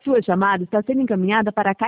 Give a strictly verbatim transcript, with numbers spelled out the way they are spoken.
Sua chamada está sendo encaminhada para a caixa